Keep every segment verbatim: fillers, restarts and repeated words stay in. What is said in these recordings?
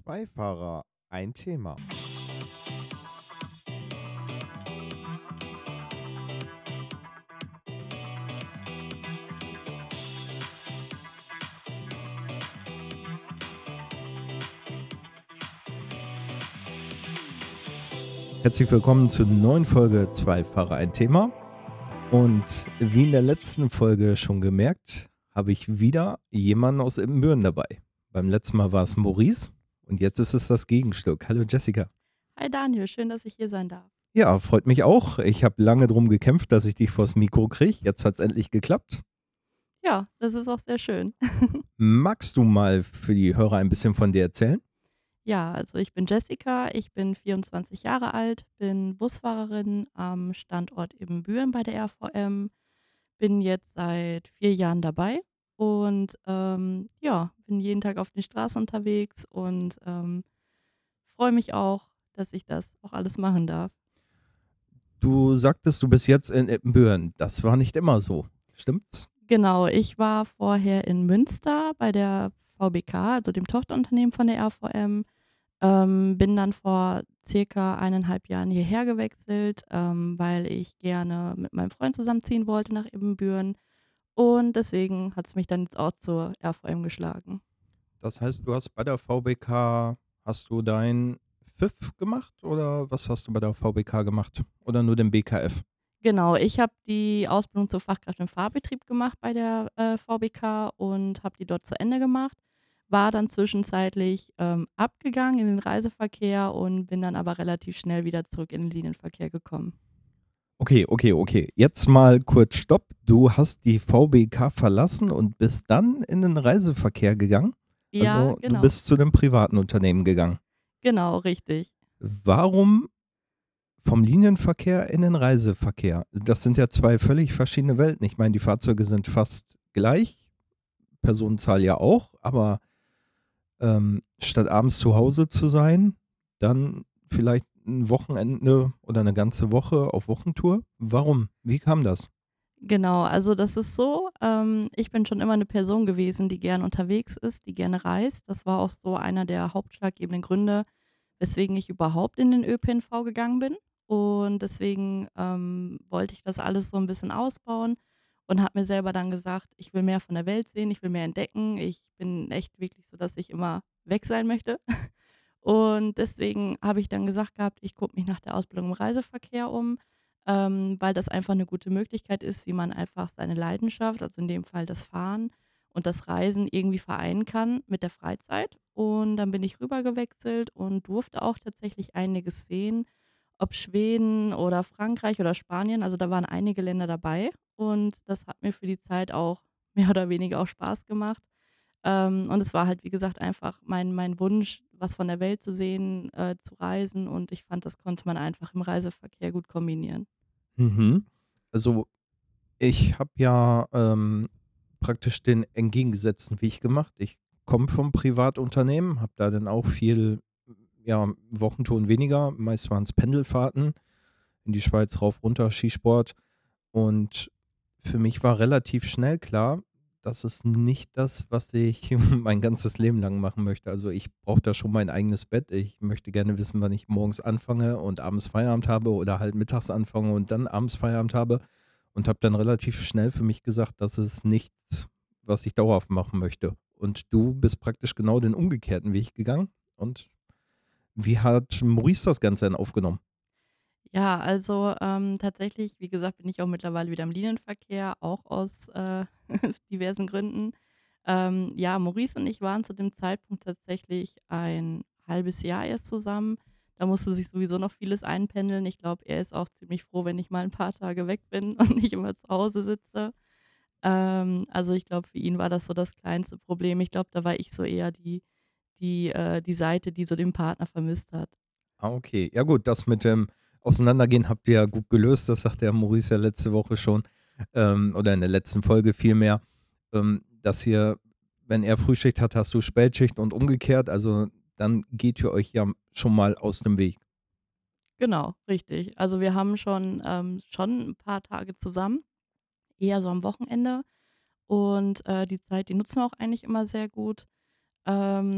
Zwei Fahrer, ein Thema. Herzlich willkommen zur neuen Folge Zwei Fahrer, ein Thema. Und wie in der letzten Folge schon gemerkt, habe ich wieder jemanden aus Ibbenbüren dabei. Beim letzten Mal war es Maurice und jetzt ist es das Gegenstück. Hallo Jessica. Hi Daniel, schön, dass ich hier sein darf. Ja, freut mich auch. Ich habe lange drum gekämpft, dass ich dich vors Mikro kriege. Jetzt hat es endlich geklappt. Ja, das ist auch sehr schön. Magst du mal für die Hörer ein bisschen von dir erzählen? Ja, also ich bin Jessica, ich bin vierundzwanzig Jahre alt, bin Busfahrerin am Standort Ibbenbüren bei der R V M, bin jetzt seit vier Jahren dabei und ähm, ja, bin jeden Tag auf den Straßen unterwegs und ähm, freue mich auch, dass ich das auch alles machen darf. Du sagtest, du bist jetzt in Ibbenbüren. Das war nicht immer so. Stimmt's? Genau, ich war vorher in Münster bei der V B K, also dem Tochterunternehmen von der R V M. Ähm, bin dann vor circa eineinhalb Jahren hierher gewechselt, ähm, weil ich gerne mit meinem Freund zusammenziehen wollte nach Ibbenbüren. Und deswegen hat es mich dann jetzt auch zur R V M geschlagen. Das heißt, du hast bei der V B K, hast du dein F I F gemacht oder was hast du bei der V B K gemacht? Oder nur den B K F? Genau, ich habe die Ausbildung zur Fachkraft im Fahrbetrieb gemacht bei der äh, V B K und habe die dort zu Ende gemacht. War dann zwischenzeitlich ähm, abgegangen in den Reiseverkehr und bin dann aber relativ schnell wieder zurück in den Linienverkehr gekommen. Okay, okay, okay. Jetzt mal kurz Stopp. Du hast die V B K verlassen und bist dann in den Reiseverkehr gegangen? Ja, Also du genau. bist zu einem privaten Unternehmen gegangen. Genau, richtig. Warum vom Linienverkehr in den Reiseverkehr? Das sind ja zwei völlig verschiedene Welten. Ich meine, die Fahrzeuge sind fast gleich, Personenzahl ja auch, aber ähm, statt abends zu Hause zu sein, dann vielleicht ein Wochenende oder eine ganze Woche auf Wochentour. Warum? Wie kam das? Genau, also das ist so, ähm, ich bin schon immer eine Person gewesen, die gern unterwegs ist, die gerne reist. Das war auch so einer der hauptschlaggebenden Gründe, weswegen ich überhaupt in den Ö P N V gegangen bin. Und deswegen, ähm, wollte ich das alles so ein bisschen ausbauen und habe mir selber dann gesagt: „Ich will mehr von der Welt sehen, ich will mehr entdecken.“ Ich bin echt wirklich so, dass ich immer weg sein möchte. Und deswegen habe ich dann gesagt gehabt, ich gucke mich nach der Ausbildung im Reiseverkehr um, ähm, weil das einfach eine gute Möglichkeit ist, wie man einfach seine Leidenschaft, also in dem Fall das Fahren und das Reisen irgendwie vereinen kann mit der Freizeit. Und dann bin ich rüber gewechselt und durfte auch tatsächlich einiges sehen, ob Schweden oder Frankreich oder Spanien. Also, da waren einige Länder dabei und das hat mir für die Zeit auch mehr oder weniger auch Spaß gemacht. Ähm, und es war halt, wie gesagt, einfach mein mein Wunsch, was von der Welt zu sehen, äh, zu reisen und ich fand, das konnte man einfach im Reiseverkehr gut kombinieren. Mhm. Also ich habe ja ähm, praktisch den entgegengesetzten Weg gemacht. Ich komme vom Privatunternehmen, habe da dann auch viel, ja, Wochentouren weniger. Meist waren es Pendelfahrten in die Schweiz rauf, runter, Skisport. Und für mich war relativ schnell klar, das ist nicht das, was ich mein ganzes Leben lang machen möchte. Also ich brauche da schon mein eigenes Bett. Ich möchte gerne wissen, wann ich morgens anfange und abends Feierabend habe oder halt mittags anfange und dann abends Feierabend habe. Und habe dann relativ schnell für mich gesagt, das ist nichts, was ich dauerhaft machen möchte. Und du bist praktisch genau den umgekehrten Weg gegangen. Und wie hat Maurice das Ganze denn aufgenommen? Ja, also, ähm, tatsächlich, wie gesagt, bin ich auch mittlerweile wieder im Linienverkehr, auch aus, äh, diversen Gründen. Ähm, ja, Maurice und ich waren zu dem Zeitpunkt tatsächlich ein halbes Jahr erst zusammen. Da musste sich sowieso noch vieles einpendeln. Ich glaube, er ist auch ziemlich froh, wenn ich mal ein paar Tage weg bin und nicht immer zu Hause sitze. Ähm, also, ich glaube, für ihn war das so das kleinste Problem. Ich glaube, da war ich so eher die die, äh die Seite, die so den Partner vermisst hat. Ah, okay. Ja gut, das mit dem Auseinandergehen habt ihr ja gut gelöst. Das sagte ja Maurice ja letzte Woche schon, ähm, oder in der letzten Folge vielmehr, ähm, dass ihr, wenn er Frühschicht hat, hast du Spätschicht und umgekehrt. Also dann geht ihr euch ja schon mal aus dem Weg. Genau, richtig. Also, wir haben schon ähm, schon ein paar Tage zusammen, eher so am Wochenende und, äh, die Zeit, die nutzen wir auch eigentlich immer sehr gut. Ähm,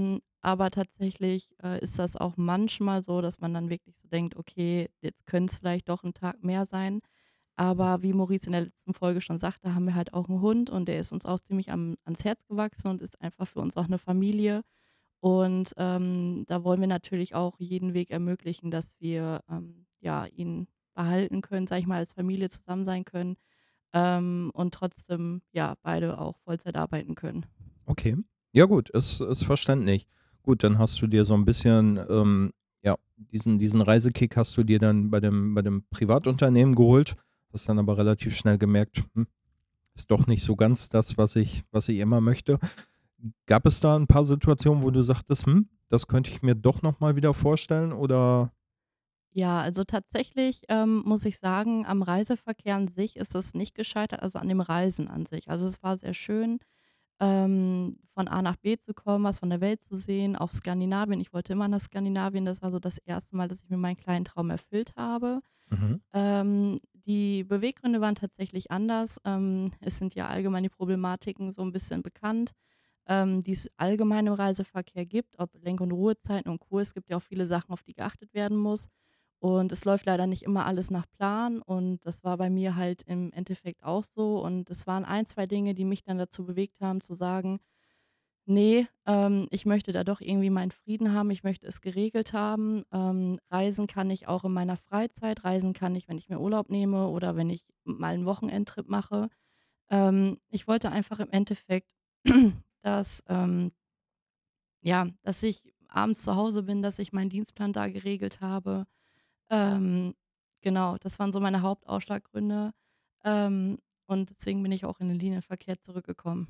aber tatsächlich, äh, ist das auch manchmal so, dass man dann wirklich so denkt: „Okay, jetzt können's vielleicht doch 'n Tag mehr sein.“ Aber wie Maurice in der letzten Folge schon sagte, haben wir halt auch 'n Hund und der ist uns auch ziemlich am ans Herz gewachsen und ist einfach für uns auch 'ne Familie. Und, ähm, da wollen wir natürlich auch jeden Weg ermöglichen, dass wir, ähm, ja, ihn behalten können, sage ich mal, als Familie zusammen sein können, ähm, und trotzdem, ja, beide auch Vollzeit arbeiten können. Okay. Ja gut, ist ist verständlich. Gut, dann hast du dir so 'n bisschen, ähm, ja, diesen diesen Reisekick hast du dir dann bei dem bei dem Privatunternehmen geholt, hast dann aber relativ schnell gemerkt: „Hm, ist doch nicht so ganz das, was ich was ich immer möchte.“ Gab es da 'n paar Situationen, wo du sagtest: „Hm, das könnte ich mir doch noch mal wieder vorstellen“, oder Ja, also tatsächlich, ähm, muss ich sagen, am Reiseverkehr an sich ist es nicht gescheitert, also an dem Reisen an sich. Also, es war sehr schön, ähm, von A nach B zu kommen, was von der Welt zu sehen, auch Skandinavien. Ich wollte immer nach Skandinavien. Das war so das erste Mal, dass ich mir meinen kleinen Traum erfüllt habe. Mhm. Ähm, die Beweggründe waren tatsächlich anders. Ähm, es sind ja allgemein die Problematiken so 'n bisschen bekannt, ähm, die es allgemein im Reiseverkehr gibt, ob Lenk und Ruhezeiten und Co. Es gibt ja auch viele Sachen, auf die geachtet werden muss. Und es läuft leider nicht immer alles nach Plan und das war bei mir halt im Endeffekt auch so. Und es waren ein, zwei Dinge, die mich dann dazu bewegt haben zu sagen: „Ne, ähm, ich möchte da doch irgendwie meinen Frieden haben. Ich möchte es geregelt haben. Ähm, reisen kann ich auch in meiner Freizeit. Reisen kann ich, wenn ich mir Urlaub nehme oder wenn ich mal 'n Wochenendtrip mache.“ Ähm, ich wollte einfach im Endeffekt, dass, ähm ja, dass ich abends zu Hause bin, dass ich meinen Dienstplan da geregelt habe. Ähm, genau, das waren so meine Hauptausschlaggründe, ähm, und deswegen bin ich auch in den Linienverkehr zurückgekommen.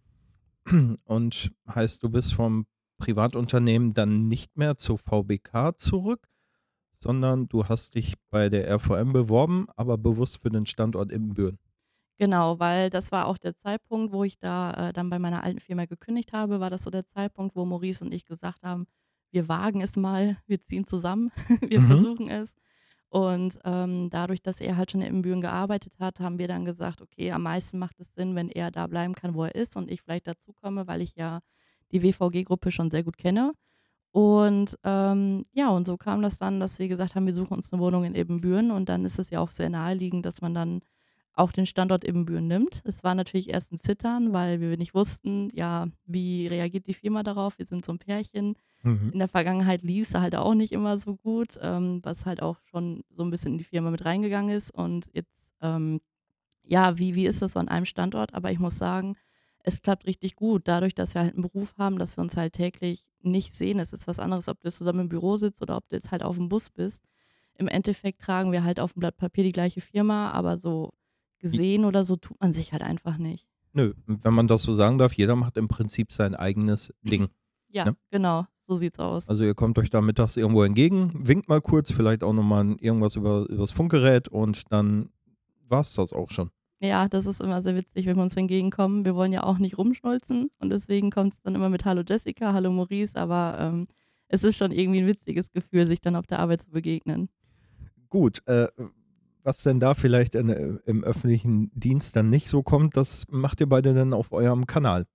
Und heißt, du bist vom Privatunternehmen dann nicht mehr zur VBK zurück, sondern du hast dich bei der RVM beworben, aber bewusst für den Standort Ibbenbüren? Genau, weil das war auch der Zeitpunkt, wo ich da, äh, dann bei meiner alten Firma gekündigt habe, war das so der Zeitpunkt, wo Maurice und ich gesagt haben: „Wir wagen es mal, wir ziehen zusammen, wir Mhm. versuchen es.“ Und, ähm, dadurch, dass er halt schon in Ibbenbüren gearbeitet hat, haben wir dann gesagt: „Okay, am meisten macht es Sinn, wenn er da bleiben kann, wo er ist und ich vielleicht dazukomme“, weil ich ja die WVG-Gruppe schon sehr gut kenne. Und, ähm, ja, und so kam das dann, dass wir gesagt haben, wir suchen uns 'ne Wohnung in Ibbenbüren und dann ist es ja auch sehr naheliegend, dass man dann auch den Standort Ibbenbüren nimmt. Es war natürlich erst 'n Zittern, weil wir nicht wussten, ja, wie reagiert die Firma darauf? Wir sind so 'n Pärchen. Mhm. In der Vergangenheit lief's halt auch nicht immer so gut, ähm, was halt auch schon so 'n bisschen in die Firma mit reingegangen ist. Und jetzt, ähm, ja, wie wie ist das so an einem Standort? Aber ich muss sagen, es klappt richtig gut. Dadurch, dass wir halt 'n Beruf haben, dass wir uns halt täglich nicht sehen. Es ist was anderes, ob du jetzt zusammen im Büro sitzt oder ob du jetzt halt auf'm Bus bist. Im Endeffekt tragen wir halt auf'm Blatt Papier die gleiche Firma, aber so J gesehen oder so tut man sich halt einfach nicht. Nö, wenn man das so sagen darf, jeder macht im Prinzip sein eigenes Ding, Ja, ne? genau, so sieht's aus. Also, ihr kommt euch da mittags irgendwo entgegen, winkt mal kurz, vielleicht auch noch mal 'n irgendwas über übers Funkgerät und dann war's das auch schon. Ja, das ist immer sehr witzig, wenn wir uns entgegenkommen. Wir wollen ja auch nicht rumschnulzen und deswegen kommt's dann immer mit: „Hallo Jessica, hallo Maurice“, aber, ähm, es ist schon irgendwie 'n witziges Gefühl, sich dann auf der Arbeit zu begegnen. Gut, äh, was denn da vielleicht in äh, im öffentlichen Dienst dann nicht so kommt, das macht ihr beide dann auf eurem Kanal?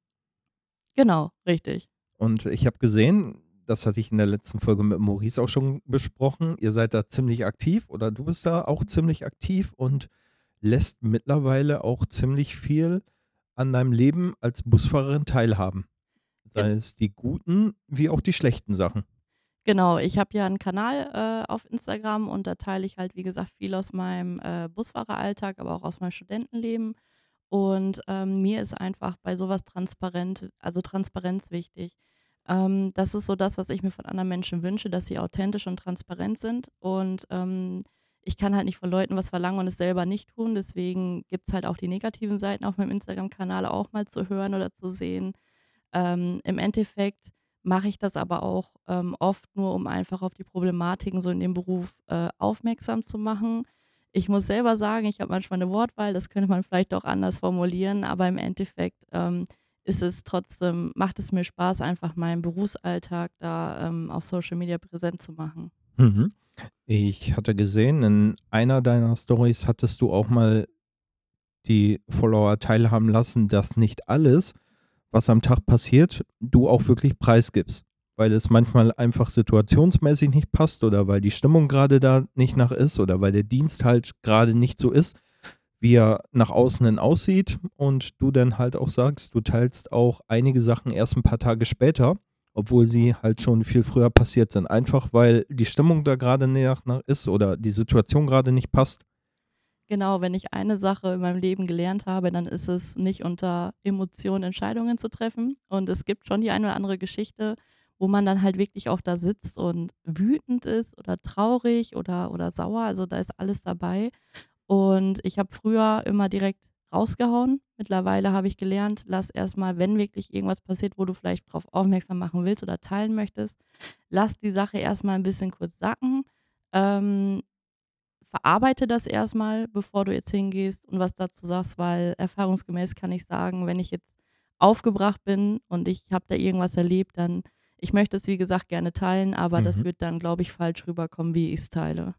Genau, richtig. Und ich habe gesehen, das hatte ich in der letzten Folge mit Maurice auch schon besprochen, ihr seid da ziemlich aktiv oder du bist da auch ziemlich aktiv und lässt mittlerweile auch ziemlich viel an deinem Leben als Busfahrerin teilhaben. Gen Sei es die guten wie auch die schlechten Sachen. Genau, ich habe ja 'n Kanal, äh, auf Instagram und da teile ich halt, wie gesagt, viel aus meinem, äh, Busfahreralltag, aber auch aus meinem Studentenleben. Und, ähm, mir ist einfach bei so was transparent also Transparenz wichtig. Ähm, das ist so das, was ich mir von anderen Menschen wünsche, dass sie authentisch und transparent sind. Und, ähm, ich kann halt nicht von Leuten was verlangen und es selber nicht tun. Deswegen gibt's halt auch die negativen Seiten auf meinem Instagram-Kanal auch mal zu hören oder zu sehen. Ähm, im Endeffekt mache ich das aber auch, ähm, oft nur, um einfach auf die Problematiken so in dem Beruf, äh, aufmerksam zu machen. Ich muss selber sagen, ich habe manchmal 'ne Wortwahl, das könnte man vielleicht auch anders formulieren, aber im Endeffekt, ähm, ist es trotzdem macht es mir Spaß, einfach meinen Berufsalltag da, ähm, auf Social Media präsent zu machen. Mhm. Ich hatte gesehen, in einer deiner Storys hattest du auch mal die Follower teilhaben lassen, dass nicht alles, was am Tag passiert, du auch wirklich preisgibst. weil es manchmal einfach situationsmäßig nicht passt oder weil die Stimmung gerade da nicht nach ist oder weil der Dienst halt gerade nicht so ist, wie er nach außen hin aussieht und du dann halt auch sagst, du teilst auch einige Sachen erst ein paar Tage später, obwohl sie halt schon viel früher passiert sind. Einfach weil die Stimmung da gerade näher nach ist oder die Situation gerade nicht passt. Genau, wenn ich eine Sache in meinem Leben gelernt habe, dann ist es, nicht unter Emotionen Entscheidungen zu treffen. Und es gibt schon die eine oder andere Geschichte, wo man dann halt wirklich auch da sitzt und wütend ist oder traurig oder, oder sauer. Also da ist alles dabei. Und ich habe früher immer direkt rausgehauen. Mittlerweile habe ich gelernt, lass erstmal, wenn wirklich irgendwas passiert, wo du vielleicht darauf aufmerksam machen willst oder teilen möchtest, lass die Sache erstmal ein bisschen kurz sacken. Ähm, Verarbeite das erstmal, bevor du jetzt hingehst und was dazu sagst, weil erfahrungsgemäß kann ich sagen, wenn ich jetzt aufgebracht bin und ich habe da irgendwas erlebt, dann ich möchte es, wie gesagt, gerne teilen, aber das Mhm. wird dann, glaube ich, falsch rüberkommen, wie ich es teile.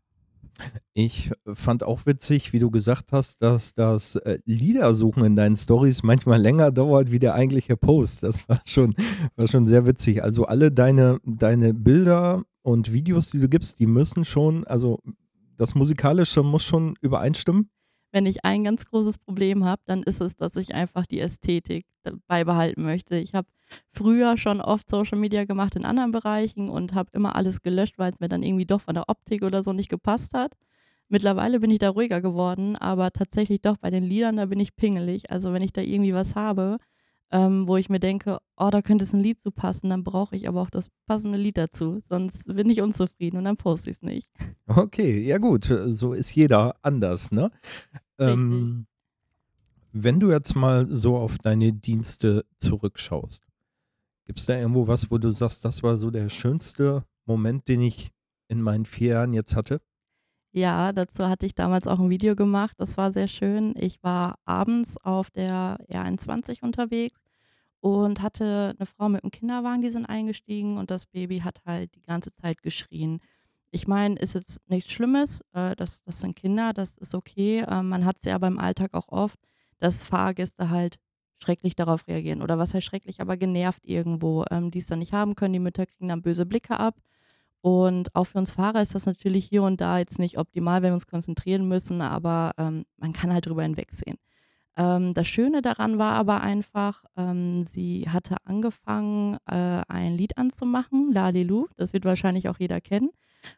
Ich fand auch witzig, wie du gesagt hast, dass das äh, Liedersuchen in deinen Stories manchmal länger dauert wie der eigentliche Post. Das war schon, war schon sehr witzig. Also alle deine, deine Bilder und Videos, die du gibst, die müssen schon, also das Musikalische muss schon übereinstimmen. Wenn ich ein ganz großes Problem habe, dann ist es, dass ich einfach die Ästhetik d beibehalten möchte. Ich habe früher schon oft Social Media gemacht in anderen Bereichen und habe immer alles gelöscht, weil es mir dann irgendwie doch von der Optik oder so nicht gepasst hat. Mittlerweile bin ich da ruhiger geworden, aber tatsächlich doch bei den Liedern, da bin ich pingelig. Also, wenn ich da irgendwie was habe, ähm, wo ich mir denke: „Oh, da könnte es ein Lied zu passen“, dann brauche ich aber auch das passende Lied dazu, sonst bin ich unzufrieden und dann poste ich's nicht. Okay, ja gut, so ist jeder anders, ne? Richtig. Ähm, wenn du jetzt mal so auf deine Dienste zurückschaust, gibt es da irgendwo was, wo du sagst, das war so der schönste Moment, den ich in meinen vier Jahren jetzt hatte? Ja, dazu hatte ich damals auch 'n Video gemacht, das war sehr schön. Ich war abends auf der R einundzwanzig unterwegs und hatte 'ne Frau mit 'm Kinderwagen, die sind eingestiegen und das Baby hat halt die ganze Zeit geschrien. Ich meine, ist jetzt nichts Schlimmes, äh, das das sind Kinder, das ist okay. Ähm, man hat's ja aber im Alltag auch oft, dass Fahrgäste halt schrecklich darauf reagieren oder was heißt schrecklich, aber genervt irgendwo, ähm, die's dann nicht haben können. Die Mütter kriegen dann böse Blicke ab. Und auch für uns Fahrer ist das natürlich hier und da jetzt nicht optimal, wenn wir uns konzentrieren müssen, aber, ähm, man kann halt drüber hinwegsehen. Ähm, das Schöne daran war aber einfach, ähm, sie hatte angefangen, äh, ein Lied anzumachen, „Lalelu“, das wird wahrscheinlich auch jeder kennen.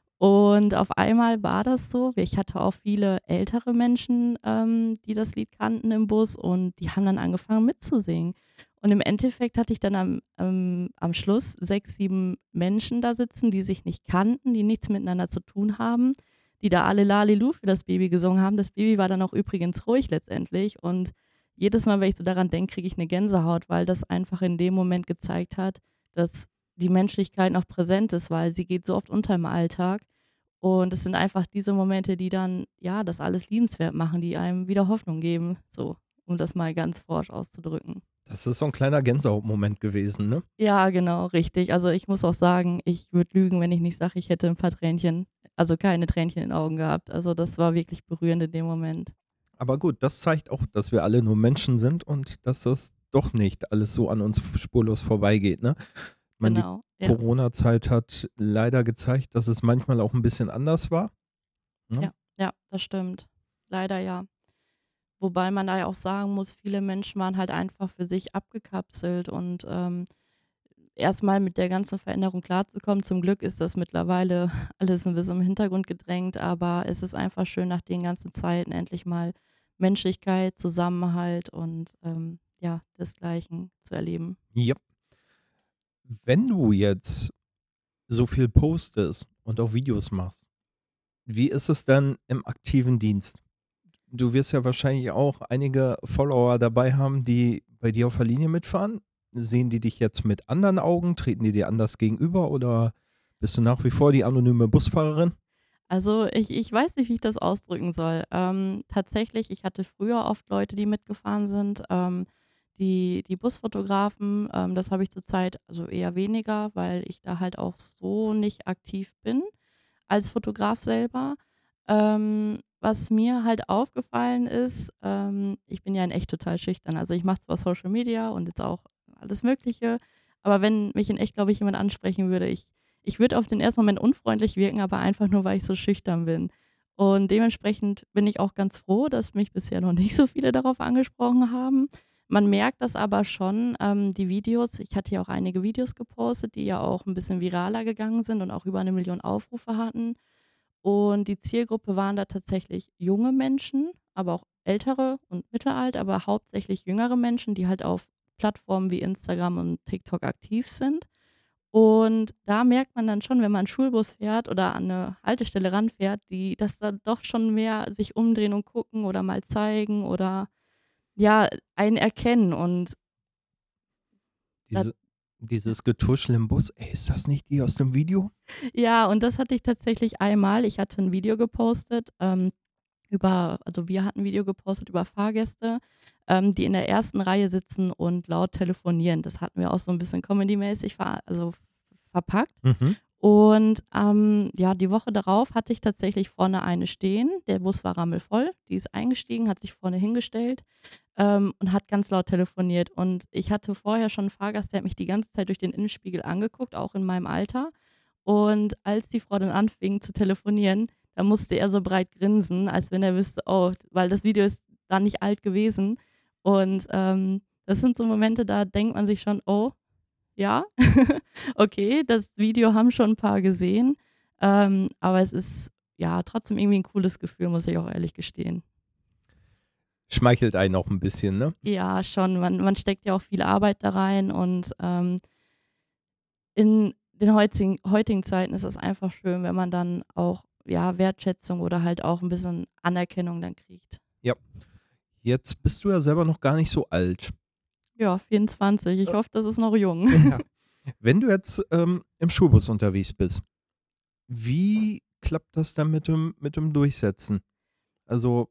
Und auf einmal war das so, ich hatte auch viele ältere Menschen, ähm, die das Lied kannten im Bus und die haben dann angefangen mitzusingen. Und im Endeffekt hatte ich dann am ähm, am Schluss sechs, sieben Menschen da sitzen, die sich nicht kannten, die nichts miteinander zu tun haben, die da alle „Lalelu“ für das Baby gesungen haben. Das Baby war dann auch übrigens ruhig letztendlich und jedes Mal, wenn ich so daran denke, kriege ich 'ne Gänsehaut, weil das einfach in dem Moment gezeigt hat, dass die Menschlichkeit noch präsent ist, weil sie geht so oft unter im Alltag. Und es sind einfach diese Momente, die dann, ja, das alles liebenswert machen, die einem wieder Hoffnung geben, so, um das mal ganz forsch auszudrücken. Das ist so 'n kleiner Gänsehautmoment gewesen, ne? Ja, genau, richtig. Also, ich muss auch sagen, ich würde lügen, wenn ich nicht sage, ich hätte 'n paar Tränchen also, keine Tränchen in den Augen gehabt. Also, das war wirklich berührend in dem Moment. Aber gut, das zeigt auch, dass wir alle nur Menschen sind und dass das doch nicht alles so an uns f spurlos vorbeigeht, ne? Ich meine, die Genau, ja. Corona-Zeit hat leider gezeigt, dass es manchmal auch 'n bisschen anders war, ne? Ja, ja, das stimmt. Leider ja. Wobei man da ja auch sagen muss, viele Menschen waren halt einfach für sich abgekapselt und, ähm, erst mal mit der ganzen Veränderung klarzukommen. Zum Glück ist das mittlerweile alles 'n bisschen im Hintergrund gedrängt, aber es ist einfach schön, nach den ganzen Zeiten endlich mal Menschlichkeit, Zusammenhalt und, ähm, ja, desgleichen zu erleben. Ja. Wenn du jetzt so viel postest und auch Videos machst, wie ist es denn im aktiven Dienst? Du wirst ja wahrscheinlich auch einige Follower dabei haben, die bei dir auf der Linie mitfahren. Sehen die dich jetzt mit anderen Augen? Treten die dir anders gegenüber oder bist du nach wie vor die anonyme Busfahrerin? Also, ich ich weiß nicht, wie ich das ausdrücken soll. Ähm, tatsächlich, ich hatte früher oft Leute, die mitgefahren sind. Ähm, die die Busfotografen, ähm, das habe ich zurzeit also eher weniger, weil ich da halt auch so nicht aktiv bin als Fotograf selber. Ähm, was mir halt aufgefallen ist, ähm, ich bin ja in echt total schüchtern. Also, ich mache zwar Social Media und jetzt auch alles Mögliche, Aber wenn mich in echt, glaube ich, jemand ansprechen würde, ich ich würde auf den ersten Moment unfreundlich wirken, aber einfach nur, weil ich so schüchtern bin. Und dementsprechend bin ich auch ganz froh, dass mich bisher noch nicht so viele darauf angesprochen haben. Man merkt das aber schon, ähm, die Videos, ich hatte ja auch einige Videos gepostet, die ja auch ein bisschen viraler gegangen sind und auch über eine Million Aufrufe hatten. Und die Zielgruppe waren da tatsächlich junge Menschen, aber auch ältere und mittelalt, aber hauptsächlich jüngere Menschen, die halt auf Plattformen wie Instagram und TikTok aktiv sind. Und da merkt man dann schon, wenn man 'n Schulbus fährt oder an 'ne Haltestelle ranfährt, die dass da doch schon mehr sich umdrehen und gucken oder mal zeigen oder, ja, einen erkennen und da Diese dieses Getuschel im Bus: „Ey, ist das nicht die aus dem Video?“ ja, und das hatte ich tatsächlich einmal. Ich hatte 'n Video gepostet, ähm, über also, wir hatten 'n Video gepostet über Fahrgäste, ähm, die in der ersten Reihe sitzen und laut telefonieren. Das hatten wir auch so 'n bisschen comedymäßig ver also, verpackt. Mhm. Und, ähm, ja, die Woche darauf hatte ich tatsächlich vorne eine stehen. Der Bus war rammelvoll. Die ist eingestiegen, hat sich vorne hingestellt, ähm, und hat ganz laut telefoniert. Und ich hatte vorher schon 'n Fahrgast, der hat mich die ganze Zeit durch den Innenspiegel angeguckt, auch in meinem Alter. Und als die Frau dann anfing zu telefonieren, da musste er so breit grinsen, als wenn er wüsste, oh, weil das Video ist dann nicht alt gewesen. Und, ähm, das sind so Momente, da denkt man sich schon: „Oh, ja, okay, das Video haben schon 'n paar gesehen, ähm, aber es ist, ja, trotzdem irgendwie 'n cooles Gefühl, muss ich auch ehrlich gestehen. Schmeichelt einen auch 'n bisschen, ne? Ja, schon. Man man steckt ja auch viel Arbeit da rein und, ähm in den heutigen heutigen Zeiten ist es einfach schön, wenn man dann auch, ja, Wertschätzung oder halt auch 'n bisschen Anerkennung dann kriegt. Ja. Jetzt bist du ja selber noch gar nicht so alt. Ja, vierundzwanzig. Ich Äh. hoffe, das ist noch jung. Ja. Wenn du jetzt, ähm, im Schulbus unterwegs bist, wie klappt das dann mit dem mit dem Durchsetzen? Also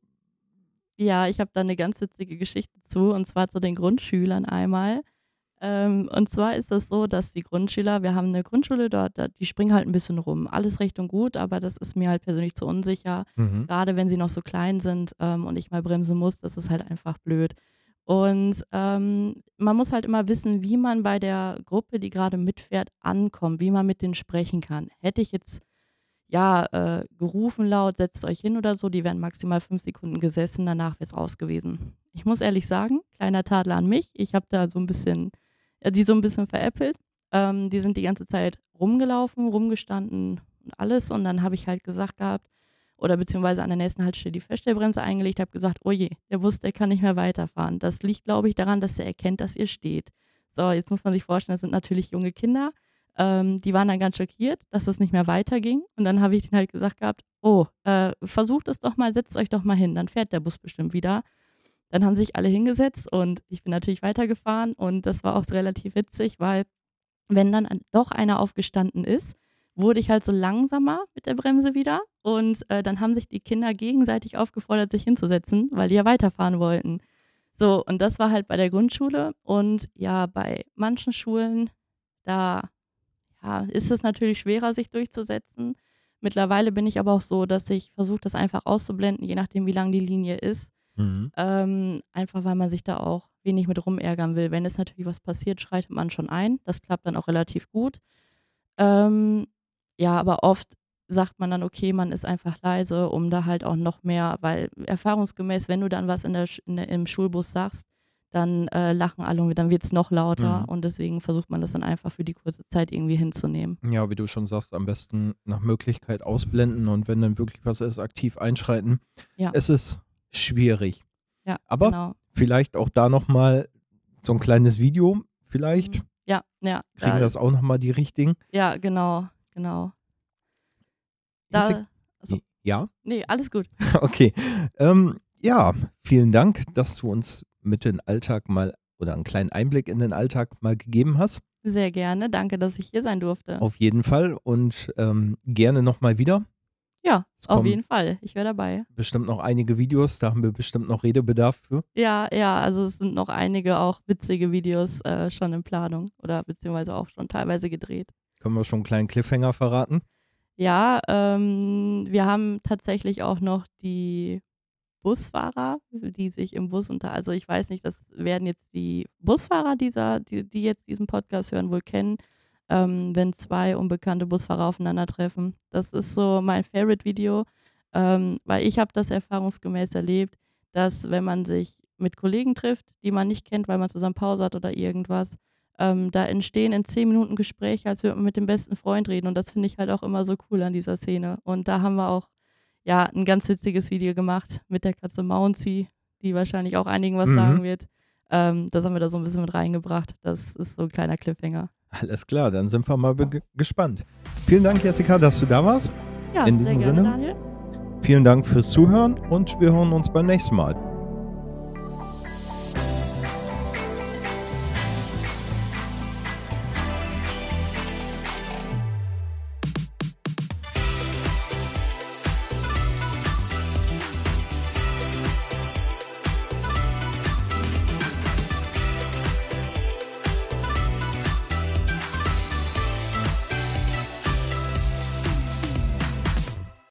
Ja, ich habe da 'ne ganz witzige Geschichte zu, und zwar zu den Grundschülern einmal. Ähm, und zwar ist das so, dass die Grundschüler wir haben 'ne Grundschule dort, da die springen halt 'n bisschen rum. Alles recht und gut, aber das ist mir halt persönlich zu unsicher. Mhm. Grade wenn sie noch so klein sind, ähm, und ich mal bremsen muss, das ist halt einfach blöd. Und, ähm, man muss halt immer wissen, wie man bei der Gruppe, die grade mitfährt, ankommt, wie man mit denen sprechen kann. Hätte ich jetzt, ja, äh, gerufen laut: „Setzt euch hin“ oder so, die wären maximal fünf Sekunden gesessen, danach wäre es aus gewesen. Ich muss ehrlich sagen, kleiner Tadel an mich, ich habe da so 'n bisschen äh, die so 'n bisschen veräppelt. Ähm, die sind die ganze Zeit rumgelaufen, rumgestanden und alles, und dann habe ich halt gesagt gehabt oder beziehungsweise an der nächsten Haltestelle die Feststellbremse eingelegt, habe gesagt: „Oh je, der Bus, der kann nicht mehr weiterfahren.“ Das liegt, glaube ich, daran, dass er erkennt, dass ihr steht. So, jetzt muss man sich vorstellen, das sind natürlich junge Kinder. Ähm, die waren dann ganz schockiert, dass es nicht mehr weiterging. Und dann habe ich denen halt gesagt gehabt: „Oh, äh, versucht es doch mal, setzt euch doch mal hin, dann fährt der Bus bestimmt wieder.“ Dann haben sich alle hingesetzt und ich bin natürlich weitergefahren, und das war auch relativ witzig, weil wenn dann ein doch einer aufgestanden ist, wurde ich halt so langsamer mit der Bremse wieder, und, äh, dann haben sich die Kinder gegenseitig aufgefordert, sich hinzusetzen, weil die ja weiterfahren wollten. So, und das war halt bei der Grundschule, und ja, bei manchen Schulen, da, ja, ist es natürlich schwerer, sich durchzusetzen. Mittlerweile bin ich aber auch so, dass ich versuche, das einfach auszublenden, je nachdem, wie lang die Linie ist. Mhm. Ähm, einfach, weil man sich da auch wenig mit rumärgern will. Wenn es natürlich was passiert, schreitet man schon ein. Das klappt dann auch relativ gut. Ähm, ja, aber oft sagt man dann: „Okay, man ist einfach leise“, um da halt auch noch mehr weil erfahrungsgemäß, wenn du dann was in der Sch in der im Schulbus sagst, dann, äh, lachen alle und dann wird's noch lauter, Mhm. und deswegen versucht man das dann einfach für die kurze Zeit irgendwie hinzunehmen. Ja, wie du schon sagst, am besten nach Möglichkeit ausblenden und wenn dann wirklich was ist, aktiv einschreiten. Ja. Es ist schwierig. Ja, Aber genau. vielleicht auch da noch mal so 'n kleines Video vielleicht Mhm. Ja, ja, kriegen da das auch noch mal die Richtigen. Ja, genau, genau. Ist ja Da achso. j ja? Ne, alles gut. Okay. Ähm, ja, vielen Dank, dass du uns mit in Alltag mal oder 'n kleinen Einblick in den Alltag mal gegeben hast. Sehr gerne. Danke, dass ich hier sein durfte. Auf jeden Fall und, ähm, gerne noch mal wieder. Ja, Es auf kommen jeden Fall. Ich wäre dabei. bestimmt noch einige Videos, da haben wir bestimmt noch Redebedarf für. Ja, ja, also es sind noch einige auch witzige Videos, äh, schon in Planung oder beziehungsweise auch schon teilweise gedreht. Können wir schon 'n kleinen Cliffhanger verraten? Ja, ähm, wir haben tatsächlich auch noch die Busfahrer, die sich im Bus unter, also ich weiß nicht, das werden jetzt die Busfahrer dieser, die, die jetzt diesen Podcast hören, wohl kennen, ähm, wenn zwei unbekannte Busfahrer aufeinandertreffen. Das ist so mein Favorite-Video, ähm, weil ich habe das erfahrungsgemäß erlebt, dass wenn man sich mit Kollegen trifft, die man nicht kennt, weil man zusammen Pause hat oder irgendwas, ähm, da entstehen in zehn Minuten Gespräche, als würde man mit dem besten Freund reden. Und das finde ich halt auch immer so cool an dieser Szene. Und da haben wir auch ja ein ganz witziges Video gemacht mit der Katze Mouncy, die wahrscheinlich auch einigen was Mhm. sagen wird. Ähm, das haben wir da so ein bisschen mit reingebracht. Das ist so ein kleiner Cliffhanger. Alles klar, dann sind wir mal be- gespannt. Vielen Dank, Jessica, dass du da warst. Ja, In sehr diesem gerne, Sinne. Daniel. Vielen Dank fürs Zuhören und wir hören uns beim nächsten Mal.